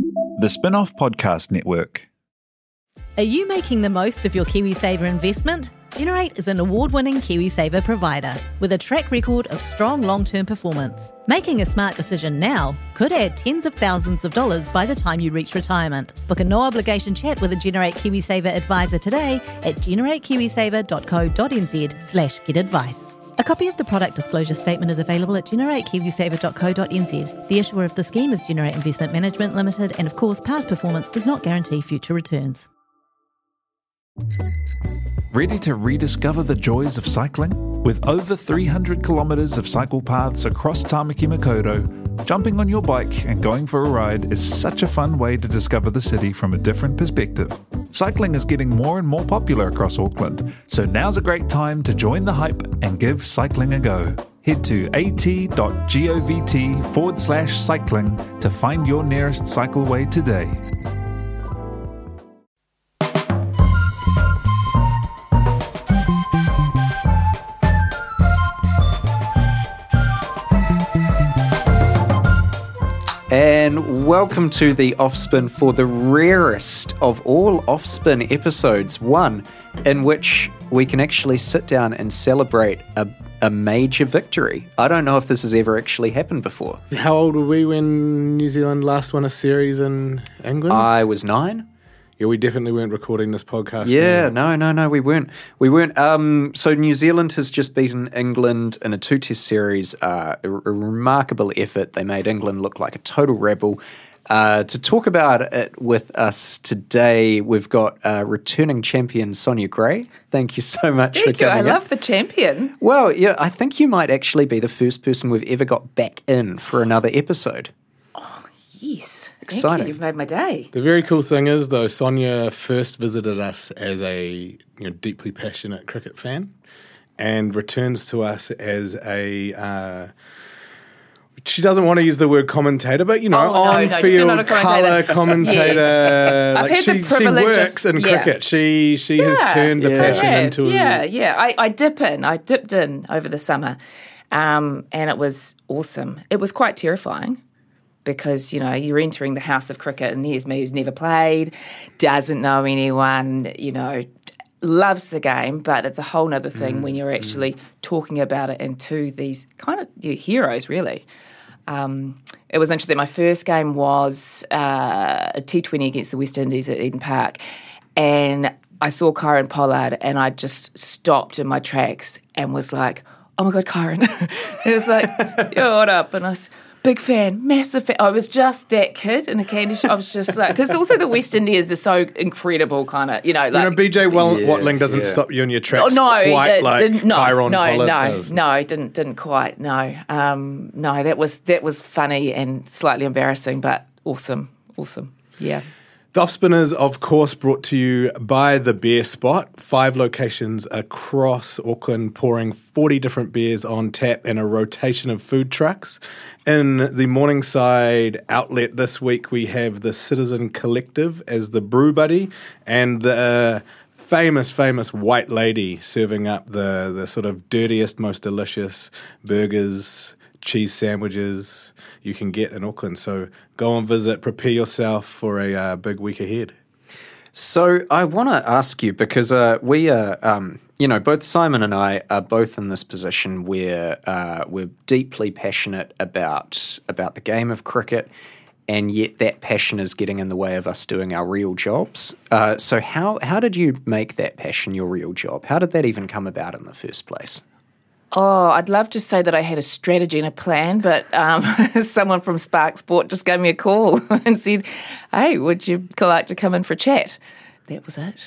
The Spin-off Podcast Network. Are you making the most of your KiwiSaver investment? Generate is an award-winning KiwiSaver provider with a track record of strong long-term performance. Making a smart decision now could add tens of thousands of dollars by the time you reach retirement. Book a no-obligation chat with a Generate KiwiSaver advisor today at generatekiwisaver.co.nz/get-advice. A copy of the product disclosure statement is available at generatekiwisaver.co.nz. The issuer of the scheme is Generate Investment Management Limited, and of course, past performance does not guarantee future returns. Ready to rediscover the joys of cycling? With over 300 kilometres of cycle paths across Tāmaki Makaurau, jumping on your bike and going for a ride is such a fun way to discover the city from a different perspective. Cycling is getting more and more popular across Auckland, so now's a great time to join the hype and give cycling a go. Head to at.govt/cycling to find your nearest cycleway today. And welcome to the Offspin for the rarest of all Offspin episodes, one in which we can actually sit down and celebrate a major victory. I don't know if this has ever actually happened before. How old were we when New Zealand last won a series in England? I was 9. Yeah, we definitely weren't recording this podcast. Yeah, no, we weren't. So New Zealand has just beaten England in a 2-test series, a remarkable effort. They made England look like a total rebel. To talk about it with us today, we've got returning champion Sonia Gray. Thank you so much for coming in. I love the champion. Well, yeah, I think you might actually be the first person we've ever got back in for another episode. Yes. Exciting. Thank you. You've made my day. The very cool thing is, though, Sonia first visited us as a deeply passionate cricket fan and returns to us as a... she doesn't want to use the word commentator, but, on-field colour commentator. Yes. Like I've had the privilege she works in cricket. She has turned the passion into... I dipped in over the summer, and it was awesome. It was quite terrifying. Because, you're entering the house of cricket and here's me who's never played, doesn't know anyone, loves the game, but it's a whole other thing when you're actually talking about it into these kind of heroes, really. It was interesting. My first game was a T20 against the West Indies at Eden Park, and I saw Kyron Pollard and I just stopped in my tracks and was like, oh my God, Kyron. It was like, yo, what up? And I was... big fan, massive fan. I was just that kid in a candy shop. I was just like, because also the West Indies are so incredible, kind of, BJ Watling doesn't stop you in your tracks. Kyron Pollard does. No, didn't quite. No, that was funny and slightly embarrassing, but awesome. Yeah. The Offspin is, of course, brought to you by The Beer Spot. 5 locations across Auckland, pouring 40 different beers on tap and a rotation of food trucks. In the Morningside outlet this week, we have the Citizen Collective as the brew buddy and the famous white lady serving up the sort of dirtiest, most delicious burgers, cheese sandwiches you can get in Auckland. So go and visit, prepare yourself for a big week ahead. So I want to ask you, because we are, both Simon and I are both in this position where we're deeply passionate about the game of cricket, and yet that passion is getting in the way of us doing our real jobs. So how did you make that passion your real job? How did that even come about in the first place? Oh, I'd love to say that I had a strategy and a plan, but someone from Spark Sport just gave me a call and said, hey, would you like to come in for a chat? That was it.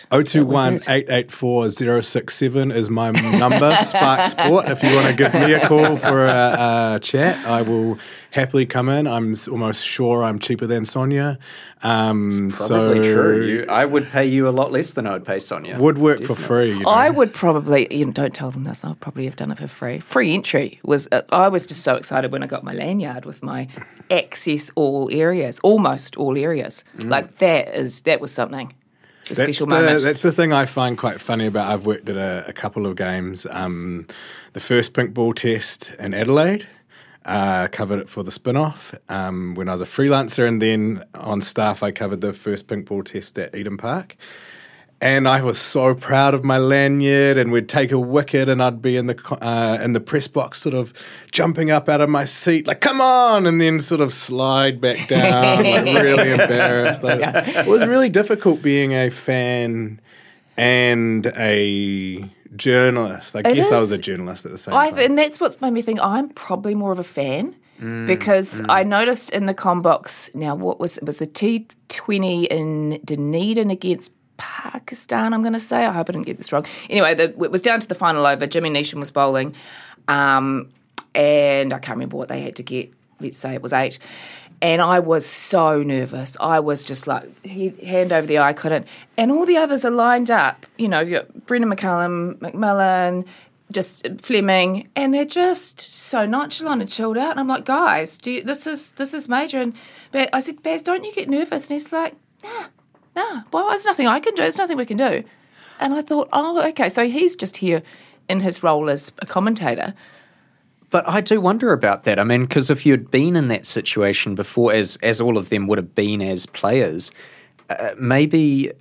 021-884-067 is my number, Spark Sport. If you want to give me a call for a chat, I will happily come in. I'm almost sure I'm cheaper than Sonia. It's probably true. I would pay you a lot less than I would pay Sonia. Would work for free. I would probably, don't tell them this, I'll probably have done it for free. Free entry was, I was just so excited when I got my lanyard with my access all areas, almost all areas. Like that was something. That's the thing I find quite funny about. I've worked at a couple of games. The first pink ball test in Adelaide, covered it for the spin-off when I was a freelancer, and then on staff I covered the first pink ball test at Eden Park. And I was so proud of my lanyard, and we'd take a wicket and I'd be in the press box sort of jumping up out of my seat like, come on, and then sort of slide back down, like really embarrassed. It was really difficult being a fan and a journalist. I guess I was a journalist at the same time. And that's what's made me think I'm probably more of a fan because I noticed in the ComBox, now it was the T20 in Dunedin against Pakistan, I'm going to say. I hope I didn't get this wrong. Anyway, it was down to the final over. Jimmy Neesham was bowling, and I can't remember what they had to get. Let's say it was 8. And I was so nervous. I was just like, hand over the eye, couldn't. And all the others are lined up. You know, you've got Brendan McCullum, McMillan, just Fleming, and they're just so nonchalant and chilled out. And I'm like, guys, this is major. And I said, Baz, don't you get nervous? And he's like, nah, well, there's nothing I can do. There's nothing we can do. And I thought, oh, okay, so he's just here in his role as a commentator. But I do wonder about that. I mean, because if you'd been in that situation before, as all of them would have been as players, maybe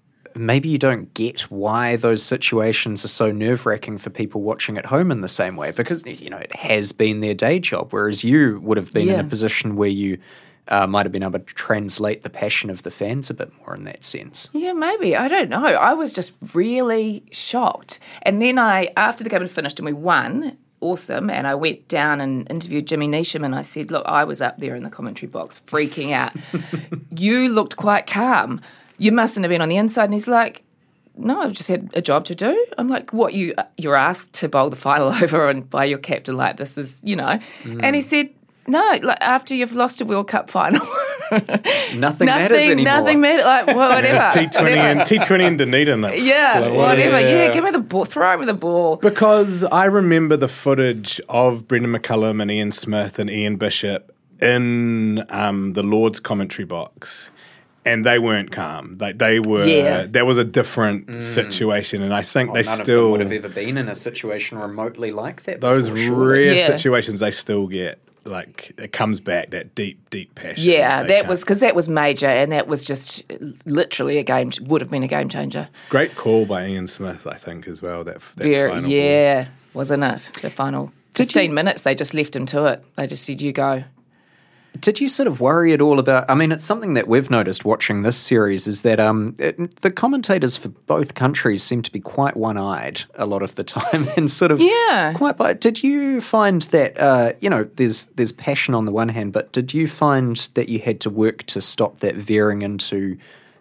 you don't get why those situations are so nerve-wracking for people watching at home in the same way, because, you know, it has been their day job, whereas you would have been in a position where you might have been able to translate the passion of the fans a bit more in that sense. Yeah, maybe. I don't know. I was just really shocked. And then after the game had finished and we won, awesome, and I went down and interviewed Jimmy Neesham, and I said, look, I was up there in the commentary box freaking out. You looked quite calm. You mustn't have been on the inside. And he's like, no, I've just had a job to do. I'm like, what, you're asked to bowl the final over and by your captain like this is, you know. And he said, no, like after you've lost a World Cup final. Nothing matters anymore. Nothing matters. Like, well, whatever. T20 in Dunedin. Whatever. Yeah, give me the ball. Throw me the ball. Because I remember the footage of Brendan McCullum and Ian Smith and Ian Bishop in the Lord's commentary box. And they weren't calm. Like they were. Yeah. There was a different situation, and I think they none still of them would have ever been in a situation remotely like that. Those before, rare situations, they still get. Like it comes back, that deep passion. Yeah, that was major, and that was just literally would have been a game changer. Great call by Ian Smith, I think, as well. That final ball. Wasn't it? The final 15 minutes, they just left him to it. They just said, "You go." Did you sort of worry at all about, I mean, it's something that we've noticed watching this series is that the commentators for both countries seem to be quite one-eyed a lot of the time and sort of quite, did you find that, there's passion on the one hand, but did you find that you had to work to stop that veering into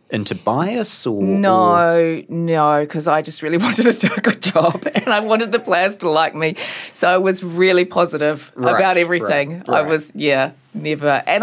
bias? No, because I just really wanted to do a good job and I wanted the players to like me. So I was really positive about everything. Right. I was, never. And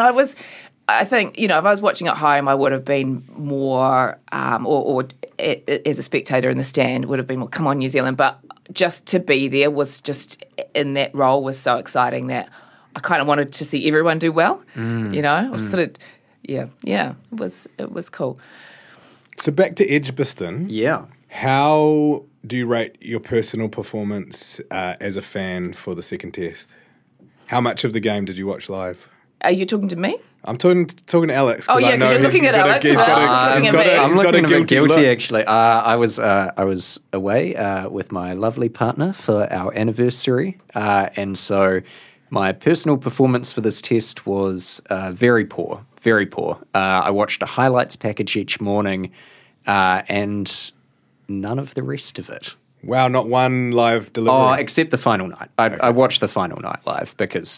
I think, if I was watching at home, I would have been more, or as a spectator in the stand, would have been more, come on, New Zealand. But just to be there was just, in that role, was so exciting that I kind of wanted to see everyone do well, sort of... Yeah, it was cool. So back to Edgbaston. Yeah. How do you rate your personal performance as a fan for the second test? How much of the game did you watch live? Are you talking to me? I'm talking to Alex. Oh, yeah, because you're looking at Alex. I'm looking a bit guilty, actually. I was away with my lovely partner for our anniversary, and so my personal performance for this test was very poor. Very poor. I watched a highlights package each morning and none of the rest of it. Wow, not one live delivery? Oh, except the final night. I watched the final night live because,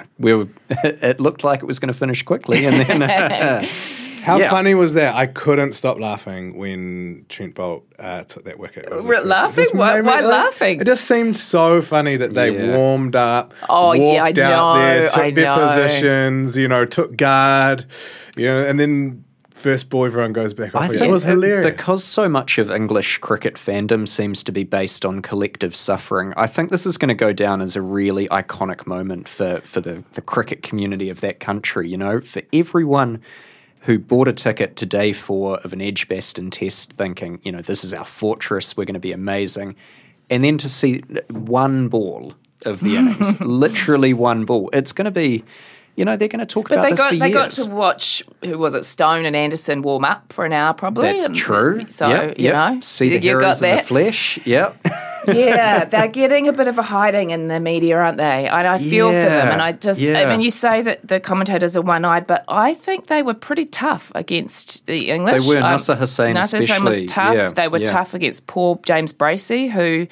it looked like it was going to finish quickly. And then... How funny was that? I couldn't stop laughing when Trent Boult took that wicket. Laughing? Why laughing? It just seemed so funny that they warmed up, walked out there, took their positions, took guard, and then first ball everyone goes back off. It was hilarious. Because so much of English cricket fandom seems to be based on collective suffering, I think this is going to go down as a really iconic moment for the cricket community of that country, for everyone who bought a ticket to day 4 of an Edgbaston test thinking, this is our fortress, we're going to be amazing. And then to see one ball of the innings. Literally one ball. It's going to be, they're going to talk about this for years. They got to watch, who was it, Stone and Anderson warm up for an hour probably. That's true. So, See the heroes in the flesh. Yep. Yeah, they're getting a bit of a hiding in the media, aren't they? And I feel for them. And I mean, you say that the commentators are one-eyed, but I think they were pretty tough against the English. They were. Nasser Hussain especially. Nasser Hussain was tough. They were tough against poor James Bracey, who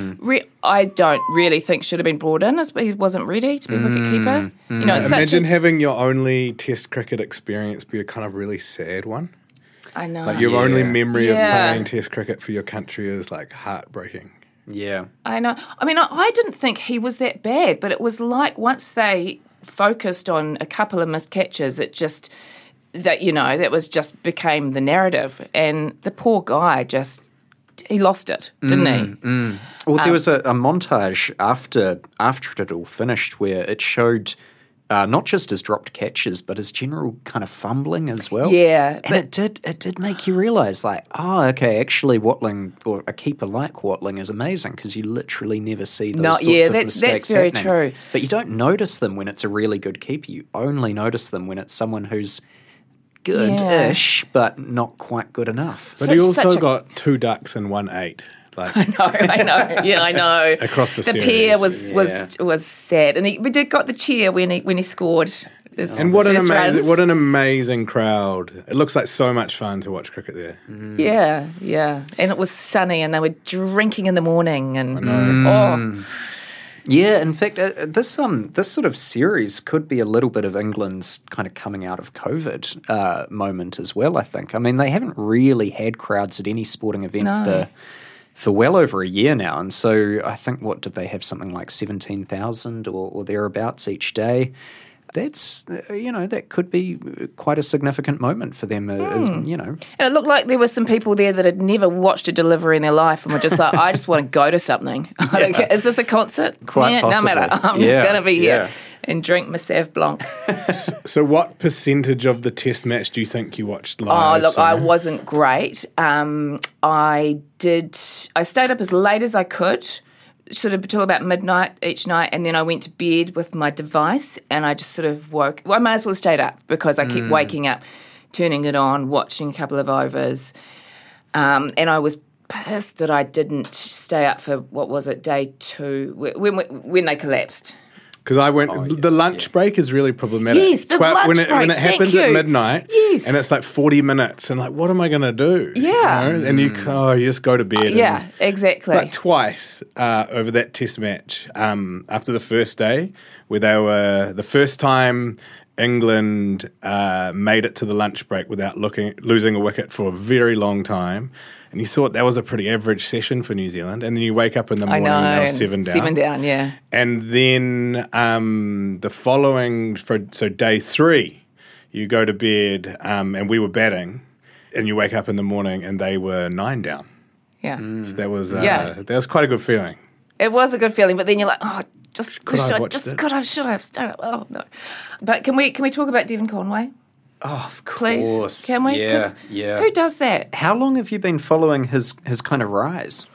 I don't really think should have been brought in, as he wasn't ready to be wicketkeeper. Imagine having your only Test cricket experience be a kind of really sad one. I know. Like your only memory of playing Test cricket for your country is like heartbreaking. Yeah. I know. I mean, I didn't think he was that bad, but it was like once they focused on a couple of missed catches, it just, that was just became the narrative. And the poor guy he lost it, didn't he? Well, there was a montage after it all finished where it showed not just his dropped catches, but his general kind of fumbling as well. Yeah. And it did make you realise, like, okay, actually Watling, or a keeper like Watling, is amazing because you literally never see those sorts of mistakes that's very happening. true. But you don't notice them when it's a really good keeper. You only notice them when it's someone who's good-ish, but not quite good enough. But he also got 2 ducks and 1 8. Like, I know. Yeah, I know. Across the series. Pair was sad, and we did got the cheer when he scored. And what an amazing crowd! It looks like so much fun to watch cricket there. Yeah, and it was sunny, and they were drinking in the morning, and Yeah, in fact, this sort of series could be a little bit of England's kind of coming out of COVID moment as well, I think. I mean, they haven't really had crowds at any sporting event for well over a year now. And so I think, did they have something like 17,000 or thereabouts each day? That's, that could be quite a significant moment for them, And it looked like there were some people there that had never watched a delivery in their life and were just like, I just want to go to something. I don't care. Is this a concert? Quite possibly. No matter. I'm just going to be here and drink my Sauv Blanc. So what percentage of the Test match do you think you watched live? Oh, look, I wasn't great. I stayed up as late as I could, sort of until about midnight each night, and then I went to bed with my device, and I just sort of woke. Well, I may as well have stayed up because I kept waking up, turning it on, watching a couple of overs, and I was pissed that I didn't stay up for day 2 when they collapsed. Because I went, the lunch break is really problematic. Yes, the lunch break. When it happens at midnight, yes, and it's like 40 minutes, and like, what am I going to do? Yeah. And you just go to bed. Yeah, exactly. But twice over that Test match, after the first day, where they were the first time England made it to the lunch break without losing a wicket for a very long time. And you thought that was a pretty average session for New Zealand. And then you wake up in the morning and they were 7 down. 7 down, yeah. And then the following, so day 3, you go to bed and we were batting. And you wake up in the morning and they were 9 down. Yeah. So that was quite a good feeling. It was a good feeling, but then you're like, should I have stayed up? Oh, no. But can we talk about Devon Conway? Oh, of course. Please, can we? Yeah. Who does that? How long have you been following his kind of rise?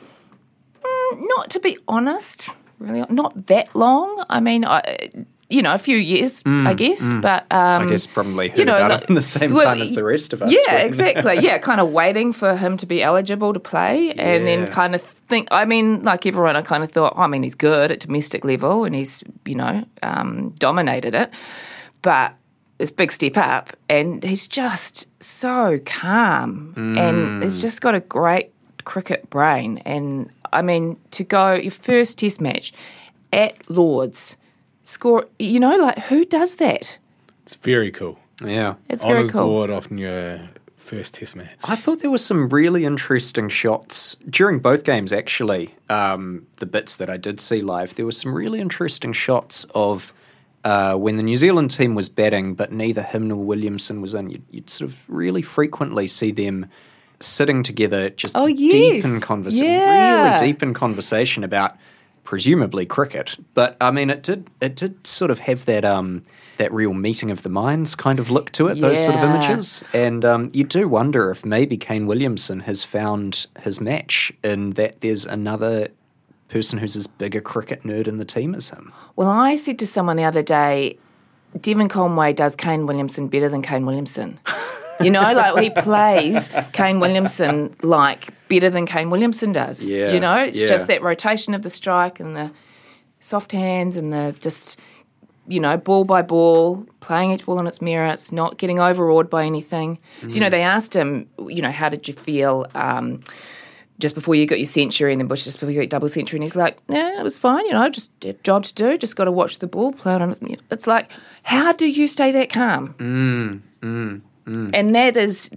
Not to be honest, really, not that long. I mean, a few years, I guess. But I guess probably heard about him in the same time as the rest of us. Yeah, exactly. Yeah, kind of waiting for him to be eligible to play, and then kind of think. I mean, like everyone, I kind of thought, he's good at domestic level, and he's dominated it, but this big step up, and he's just so calm, and he's just got a great cricket brain. And I mean, to go your first Test match at Lord's, score, who does that? It's very cool. Yeah, it's very Honours cool. board off in your first Test match. I thought there were some really interesting shots during both games. Actually, the bits that I did see live, there were some really interesting shots of. When the New Zealand team was batting, but neither him nor Williamson was in, you'd sort of really frequently see them sitting together, just deep in conversation, really deep in conversation about presumably cricket. But I mean, it did sort of have that real meeting of the minds kind of look to it, those sort of images. And you do wonder if maybe Kane Williamson has found his match in that there's another person who's as big a cricket nerd in the team as him. Well, I said to someone the other day, Devon Conway does Kane Williamson better than Kane Williamson. You know, like he plays Kane Williamson like better than Kane Williamson does. Yeah, you know, it's yeah. just that rotation of the strike and the soft hands and the just, you know, ball by ball, playing each ball on its merits, not getting overawed by anything. So, you know, they asked him, you know, how did you feel just before you got your century and then just before you got your double century? And he's like, it was fine, you know, just a job to do, just got to watch the ball, play it on its merits. It's like, how do you stay that calm? And that is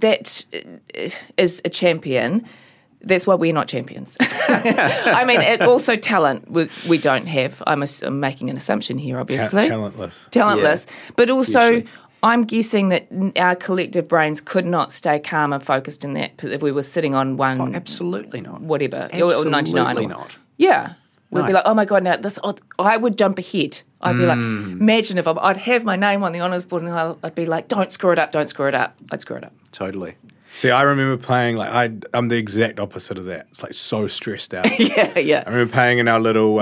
a champion. That's why we're not champions. I mean, also talent we don't have. I'm making an assumption here, obviously. Talentless. Yeah. But also, Usually. I'm guessing that our collective brains could not stay calm and focused in that if we were sitting on one. Oh, absolutely not. Whatever. Absolutely or 99. not. Yeah. We'd be No. like, oh my God, now this, I would jump ahead. I'd be like, imagine if I'd have my name on the honours board and I'd be like, don't screw it up. I'd screw it up. Totally. See, I remember playing, like, I'm the exact opposite of that. It's like so stressed out. Yeah. I remember playing in our little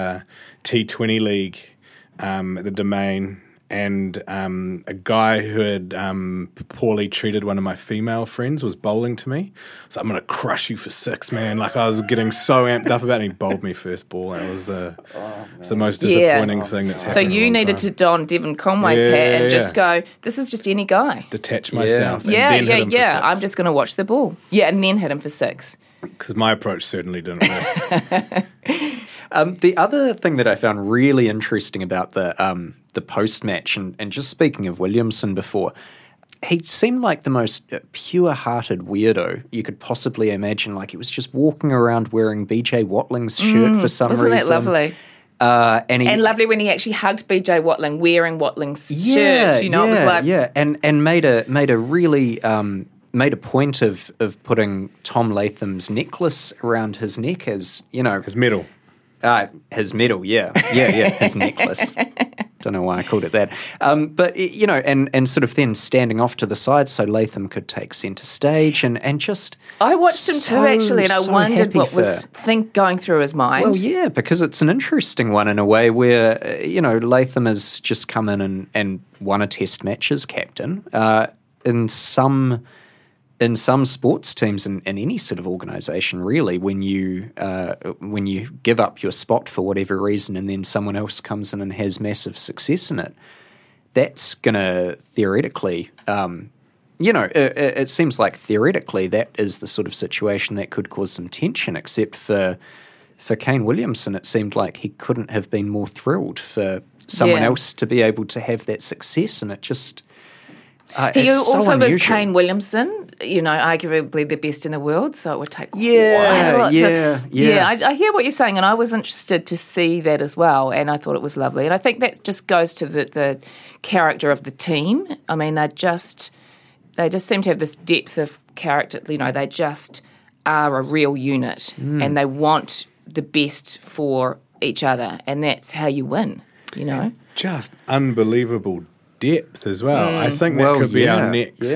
T20 league at the Domain, and a guy who had poorly treated one of my female friends was bowling to me. So I'm going to crush you for 6, man. Like, I was getting so amped up about it, and he bowled me first ball. It was the most disappointing thing that's happened. So in a you long needed time. to don Devon Conway's Yeah, hat and yeah, just yeah. go, this is just any guy. Detach myself. And Yeah, then hit him for 6. I'm just going to watch the ball. Yeah, and then hit him for 6. Because my approach certainly didn't work. The other thing that I found really interesting about the post-match, and just speaking of Williamson before, he seemed like the most pure-hearted weirdo you could possibly imagine. Like he was just walking around wearing BJ Watling's shirt for some Wasn't reason. that lovely? And lovely when he actually hugged BJ Watling wearing Watling's shirt. You know, it was like... and made a really... made a point of putting Tom Latham's necklace around his neck as, you know... His medal. His medal, his necklace. Don't know why I called it that. But, you know, and sort of then standing off to the side so Latham could take centre stage and just... I watched him too, actually, and I wondered happy what was going through his mind. Well, yeah, because it's an interesting one in a way where, you know, Latham has just come in and won a test match as captain. In some sports teams and in any sort of organisation, really, when you give up your spot for whatever reason and then someone else comes in and has massive success in it, that's going to theoretically, it seems like theoretically that is the sort of situation that could cause some tension, except for Kane Williamson, it seemed like he couldn't have been more thrilled for someone else to be able to have that success, and it just... He it's so also was unusual. Kane Williamson, you know, arguably the best in the world, so it would take quite a lot I hear what you're saying, and I was interested to see that as well, and I thought it was lovely. And I think that just goes to the character of the team. I mean, they just seem to have this depth of character, you know, they just are a real unit, and they want the best for each other, and that's how you win, you know. Just unbelievable depth as well. I think that could be our next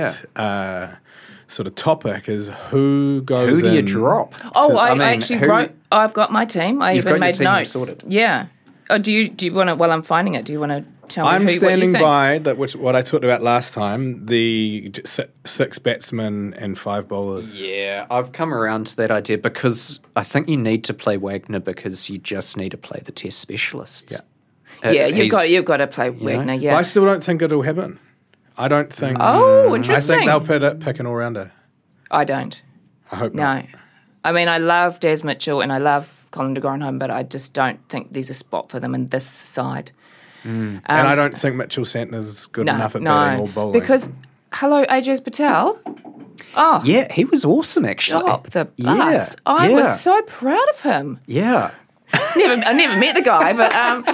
sort of topic is who goes Who do you in drop? Oh, to- I actually wrote. I've got my team. I You've even got your made team all notes. sorted. Yeah. Oh, do you want to? While I'm finding it, do you want to tell me I'm what you standing think? by what I talked about last time, the 6 batsmen and 5 bowlers. Yeah, I've come around to that idea because I think you need to play Wagner because you just need to play the test specialists. Yeah, you've he's- got to play Wagner. But Yeah. I still don't think it'll happen. I don't think... Oh, I interesting. think they'll pick an all-rounder. I don't. I hope not. No. I mean, I love Daz Mitchell and I love Colin de Gorenholm, but I just don't think there's a spot for them in this side. And I don't think Mitchell Santner's good enough at batting or bowling. Because, hello, Ajaz Patel. Oh, Yeah, he was awesome actually. stop the Yeah, bus. I yeah. was so proud of him. Yeah. I never met the guy, but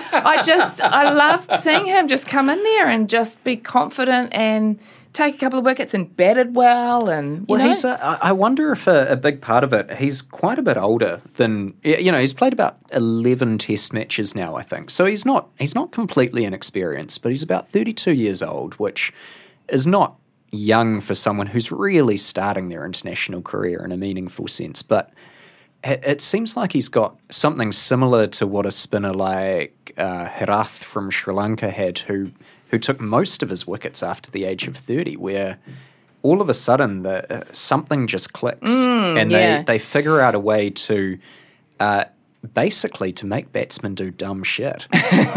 I loved seeing him just come in there and just be confident and take a couple of wickets and batted well. And Well, I wonder if a big part of it, he's quite a bit older than, you know, he's played about 11 test matches now, I think. So he's not completely inexperienced, but he's about 32 years old, which is not young for someone who's really starting their international career in a meaningful sense. But it seems like he's got something similar to what a spinner like Herath from Sri Lanka had, who took most of his wickets after the age of 30, where all of a sudden something just clicks and they figure out a way to basically to make batsmen do dumb shit.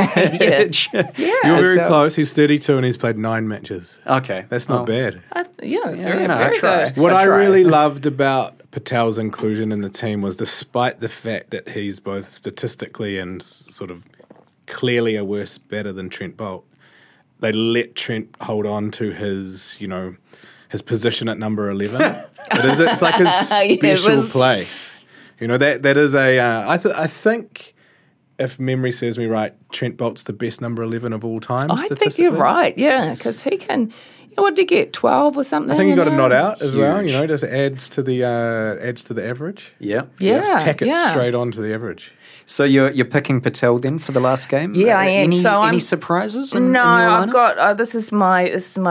You're very close. He's 32 and he's played 9 matches. Okay. That's not bad. That's I very try. good. What I really loved about Patel's inclusion in the team was, despite the fact that he's both statistically and sort of clearly a worse batter than Trent Boult, they let Trent hold on to his, his position at number 11. It's like his special place. That is I think, if memory serves me right, Trent Boult's the best number 11 of all time. I think you're right, because he can. What did he get? 12 or something? I think he got a nod out as well. Just adds to the average. Yeah. Yeah. Tack it straight on to the average. So you're picking Patel then for the last game? Yeah, I am. Any surprises? In your I've lineup? got. This is my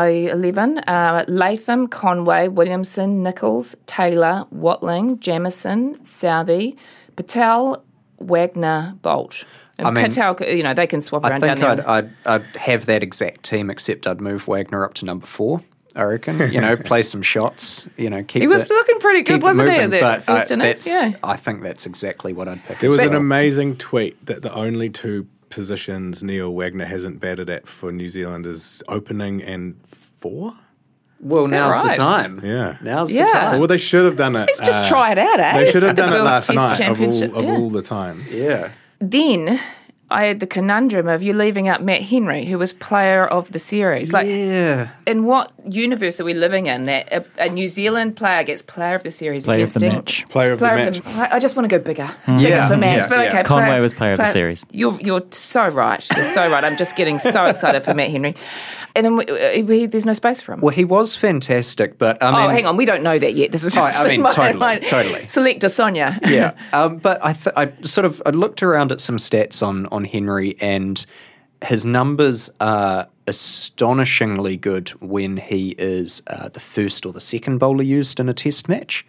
11. Latham, Conway, Williamson, Nichols, Taylor, Watling, Jamieson, Southey, Patel, Wagner, Boult. And Patel, they can swap around down there. I think I'd have that exact team, except I'd move Wagner up to number 4. I reckon, play some shots, keep He was looking pretty good, wasn't he, at the first innings? Yeah. I think that's exactly what I'd pick. There was an amazing tweet that the only 2 positions Neil Wagner hasn't batted at for New Zealand is opening and 4. Well, now's right? the time. Yeah. Now's the time. Well, they should have done it. Let's just try it out, eh? They should have done it World last Test night Championship. of all the times. Yeah. Then I had the conundrum of you leaving out Matt Henry, who was player of the series. Yeah. In what universe are we living in that a New Zealand player gets player of the series Player of against the England? match. Player of the match. I just want to go bigger for match. But okay, Conway was player of the series. You're so right. You're so right. I'm just getting so excited for Matt Henry. And then there's no space for him. Well, he was fantastic, but I mean... hang on. We don't know that yet. This is totally. Selector Sonia. Yeah. But I looked around at some stats on Henry, and his numbers are astonishingly good when he is the first or the second bowler used in a test match.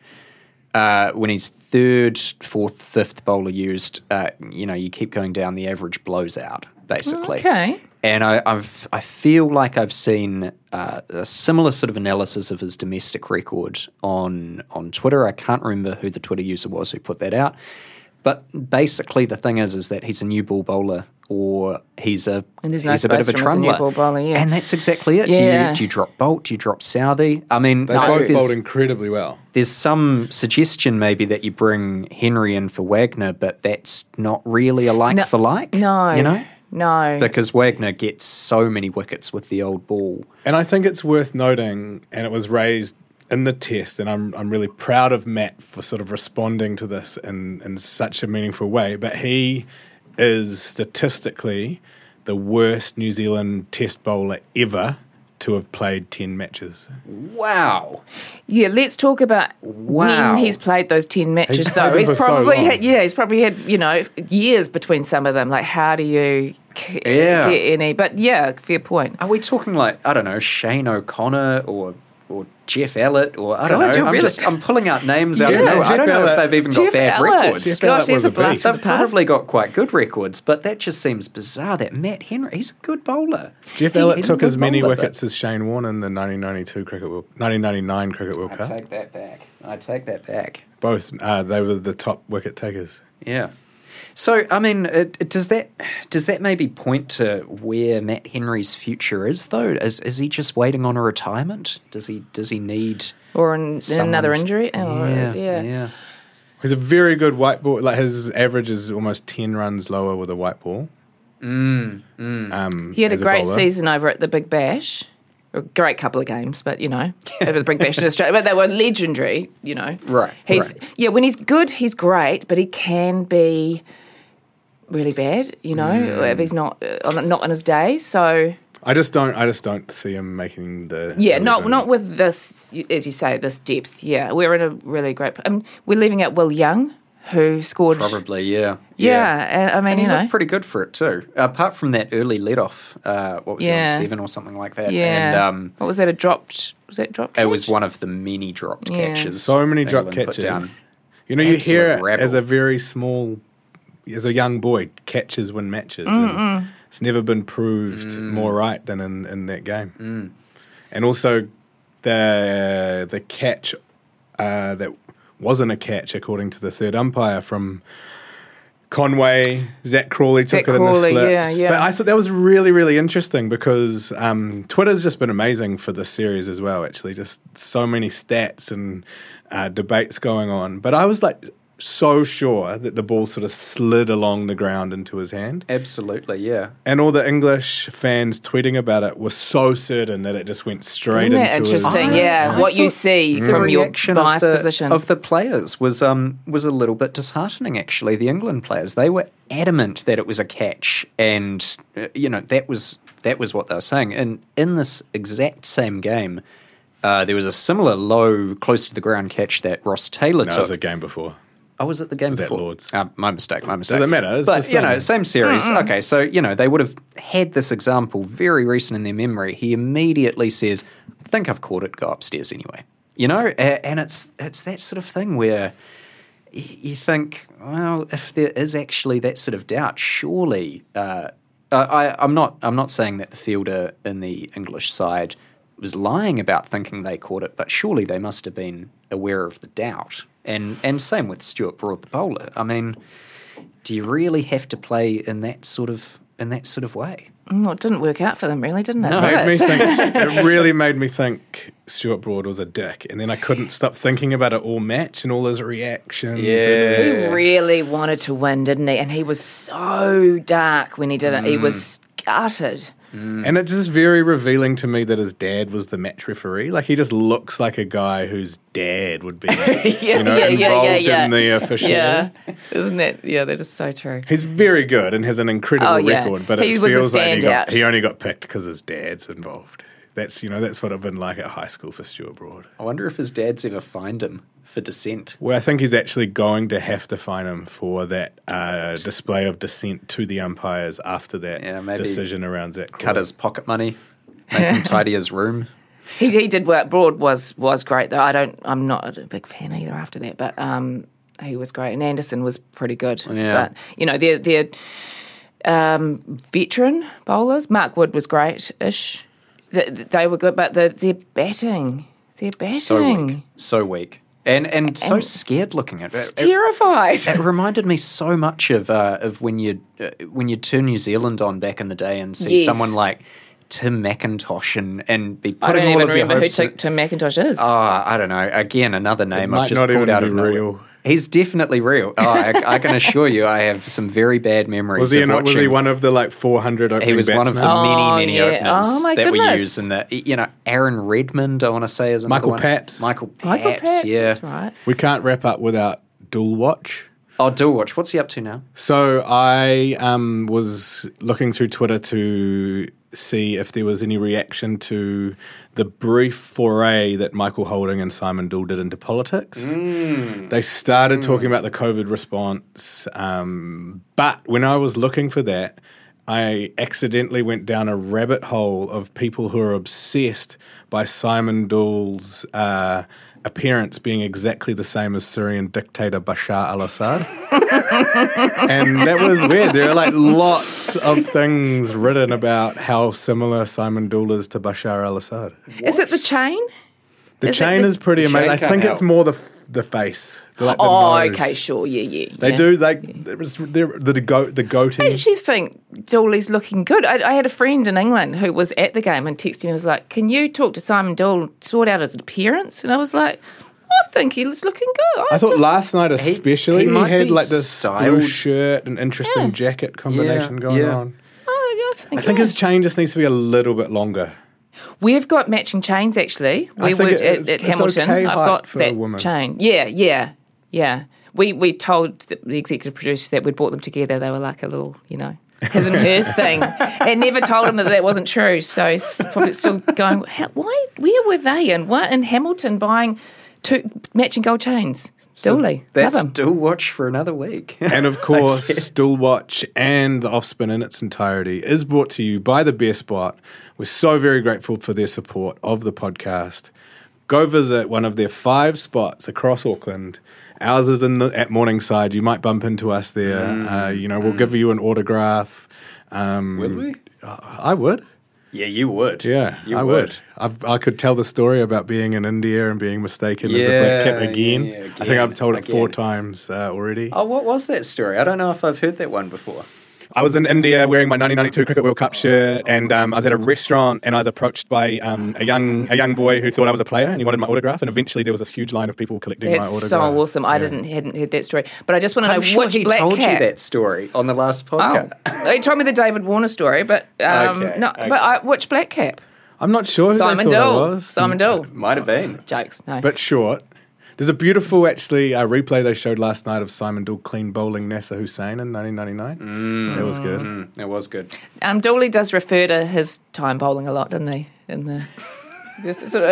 When he's third, fourth, fifth bowler used, you keep going down, the average blows out, basically. Okay. And I feel like I've seen a similar sort of analysis of his domestic record on Twitter. I can't remember who the Twitter user was who put that out. But basically the thing is that he's a new ball bowler, or he's a bit of a trundler. New ball bowler, yeah. And that's exactly it. Yeah. Do you drop Boult? Do you drop Southey? I mean, They both bowled incredibly well. there's some suggestion maybe that you bring Henry in for Wagner, but that's not really a like for like. No. No. Because Wagner gets so many wickets with the old ball. And I think it's worth noting, and it was raised in the test, and I'm really proud of Matt for sort of responding to this in such a meaningful way, but he is statistically the worst New Zealand test bowler ever to have played 10 matches. Wow. Yeah, let's talk about when he's played those 10 matches. He's played them for so long. He's probably had, years between some of them. Like, how do you get any? But yeah, fair point. Are we talking like, I don't know, Shane O'Connor or Jeff Ellett, or I don't know. I'm pulling out names out of nowhere. I don't know if they've even got bad records. Jeff Gosh, Ellett there's was a a blast beast. from the They've past. probably got quite good records, but that just seems bizarre that Matt Henry, he's a good bowler. Jeff Ellett took as many wickets as Shane Warne in the 1999 Cricket World Cup. I take that back. Both, they were the top wicket takers. Yeah. So, I mean, does that maybe point to where Matt Henry's future is, though? Is he just waiting on a retirement? Does he need Or another to- injury? Yeah. He's a very good white ball. Like, his average is almost 10 runs lower with a white ball. He had a as great bowler. season over at the Big Bash. A great couple of games, but, over the Big Bash in Australia. But they were legendary, Right, Yeah, when he's good, he's great, but he can be really bad, if he's not on his day. So I just don't see him making the. yeah, 11. not with this, as you say, this depth. Yeah, we're in a really great. We're leaving out Will Young, who scored Probably, yeah. Yeah, and I mean, And he looked pretty good for it too. Apart from that early let-off, what was it, on Yeah. 7 or something like that? Yeah. And what was that? Was that dropped? it catch? was one of the many dropped Yeah. catches. So many that drop England put down. catches. You know, you Absolute hear it rebel. as a very small, as a young boy, catches win matches. And it's never been proved more right than in that game. And also the catch that wasn't a catch, according to the third umpire, from Conway, Zach Crawley took Zach it in the Crawley, slips. yeah. But I thought that was really, really interesting because Twitter's just been amazing for this series as well, actually. Just so many stats and debates going on. But I was like so sure that the ball sort of slid along the ground into his hand. Absolutely, yeah. And all the English fans tweeting about it were so certain that it just went straight Isn't that into his interesting? hand. Yeah, what you see The from your reaction biased of the, position. of the players was a little bit disheartening. Actually, the England players, they were adamant that it was a catch, and that was what they were saying. And in this exact same game, there was a similar low, close to the ground catch that Ross Taylor No, it took. was a game before. Oh, was it the game Was at before? Lord's. My mistake. Doesn't matter. It's But, the same. same series. Okay, so, they would have had this example very recent in their memory. He immediately says, I think I've caught it, go upstairs anyway. And it's that sort of thing where you think, well, if there is actually that sort of doubt, surely... I'm not saying that the fielder in the English side was lying about thinking they caught it, but surely they must have been aware of the doubt. And same with Stuart Broad, the bowler. I mean, do you really have to play in that sort of way? Well, it didn't work out for them, really, didn't it? No. Did It really made me think Stuart Broad was a dick. And then I couldn't stop thinking about it all match and all his reactions. Yeah. He really wanted to win, didn't he? And he was so dark when he did it. He was gutted. And it's just very revealing to me that his dad was the match referee. Like, he just looks like a guy whose dad would be involved in the official. Yeah, isn't that? Yeah, that is so true. He's very good and has an incredible Oh, yeah. record, but He it was a feels like standout. he only got picked because his dad's involved. That's what it'd been like at high school for Stuart Broad. I wonder if his dad's ever fined him for dissent. Well, I think he's actually going to have to fine him for that display of dissent to the umpires after that maybe decision around Zach Cut Crawley. his pocket money, make him tidy his room. He did work. Broad was great though. I'm not a big fan either after that, but he was great, and Anderson was pretty good. Yeah. But they're veteran bowlers. Mark Wood was great-ish. They were good, but their batting. So weak, and so scared looking at It's it. terrified. It reminded me so much of when you'd turn New Zealand on back in the day and see Yes. someone like Tim McIntosh and be I putting don't all even of your remember who hopes in- Tim McIntosh is. I don't know. Again, another name might I've just not pulled even out be of nowhere. real. He's definitely real. I can assure you, I have some very bad memories. Was he of not? Was he watching- one of the 400 opening He was one of the batsmen? many yeah. openers Oh, my that we goodness. use in the, Aaron Redmond, I want to say, is another Michael one. Papps. Michael Michael Papps, Pratt, yeah. that's right. We can't wrap up without Dual Watch. Oh, Dual Watch. What's he up to now? So I was looking through Twitter to see if there was any reaction to the brief foray that Michael Holding and Simon Doull did into politics. They started talking about the COVID response, but when I was looking for that, I accidentally went down a rabbit hole of people who are obsessed by Simon Doull's appearance being exactly the same as Syrian dictator Bashar al-Assad. And that was weird. There are lots of things written about how similar Simon Doull is to Bashar al-Assad. Is it the chain? The Is it chain the- is pretty The chain amazing. I can't think it's help. more the face. The Oh, nose. okay, sure, yeah. They yeah. do the goatee. I actually think Dooley's looking good. I had a friend in England who was at the game and texted me and was like, can you talk to Simon Doull, sort out his appearance? And I was like, I think he's looking good. I thought last night especially he he, might had be this blue styled. shirt and interesting jacket combination going on. I I think his chain just needs to be a little bit longer. We've got matching chains, actually. I We think worked it's at Hamilton. okay I've height got for a that woman. chain. Yeah. We told the executive producer that we'd brought them together. They were like a little, his and hers thing. And never told him that wasn't true. So he's probably still going, where were they in Hamilton buying 2 matching gold chains? Dooley. Love That's him. Dual Watch for another week. And of course, Dual Watch and the Offspin in its entirety is brought to you by The Bear Spot. We're so very grateful for their support of the podcast. Go visit one of their 5 spots across Auckland Ours is at Morningside. You might bump into us there. We'll give you an autograph. Will we? I would. Yeah, you would. Yeah, you I would. I could tell the story about being in India and being mistaken as a black cat again. I think I've told it 4 times already. Oh, what was that story? I don't know if I've heard that one before. I was in India wearing my 1992 Cricket World Cup shirt, and I was at a restaurant, and I was approached by a young boy who thought I was a player, and he wanted my autograph. And eventually, there was this huge line of people collecting my autograph. It's so awesome. I hadn't heard that story, but I just want to know which black cat. He told you that story on the last podcast. Oh, he told me the David Warner story, but which black cap? I'm not sure who Simon they thought Doull. I was. Simon Doull. Might have been. Jokes. No. But short. There's a beautiful, replay they showed last night of Simon Doull clean bowling Nasser Hussain in 1999. That was good. It was good. Dooley does refer to his time bowling a lot, doesn't he? In the just sort of,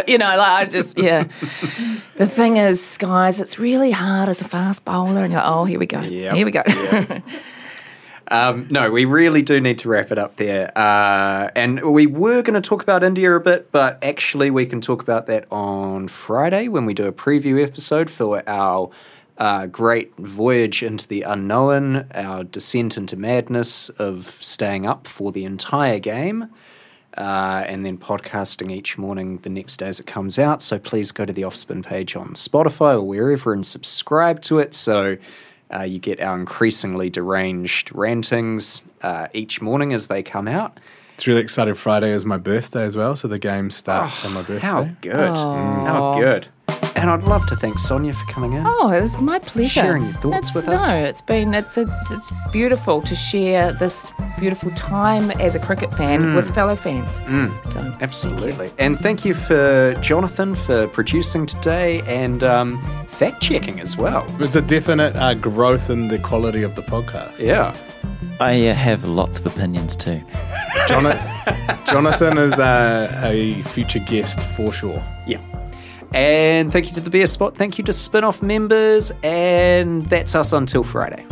The thing is, guys, it's really hard as a fast bowler, and you're like, oh, here we go. Yep. Here we go. Yep. No, we really do need to wrap it up there. And we were going to talk about India a bit, but actually we can talk about that on Friday when we do a preview episode for our great voyage into the unknown, our descent into madness of staying up for the entire game, and then podcasting each morning the next day as it comes out. So please go to the Offspin page on Spotify or wherever and subscribe to it so you get our increasingly deranged rantings each morning as they come out. It's really exciting. Friday is my birthday as well, so the game starts on my birthday. How good. How good. And I'd love to thank Sonia for coming in. Oh, it's my pleasure. Sharing your thoughts with us. No, it's beautiful to share this beautiful time as a cricket fan with fellow fans. So, absolutely. And thank you for Jonathan for producing today and fact-checking as well. It's a definite growth in the quality of the podcast. Yeah. I have lots of opinions too. Jonathan is a future guest for sure. Yeah. And thank you to the Beer Spot. Thank you to Spin-Off members. And that's us until Friday.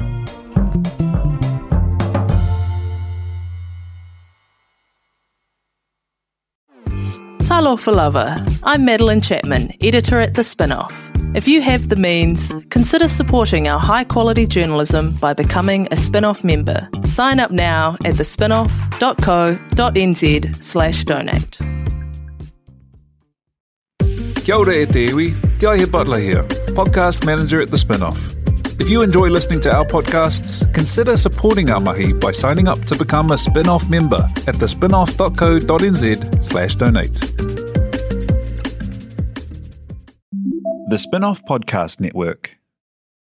Talo for Lover. I'm Madeline Chapman, editor at The Spin-Off. If you have the means, consider supporting our high-quality journalism by becoming a Spin-Off member. Sign up now at thespinoff.co.nz/donate. Kia ora e te iwi, Te Aihe Butler here, podcast manager at The Spin-Off. If you enjoy listening to our podcasts, consider supporting our mahi by signing up to become a Spin-Off member at thespinoff.co.nz/donate. The Spin-Off Podcast Network.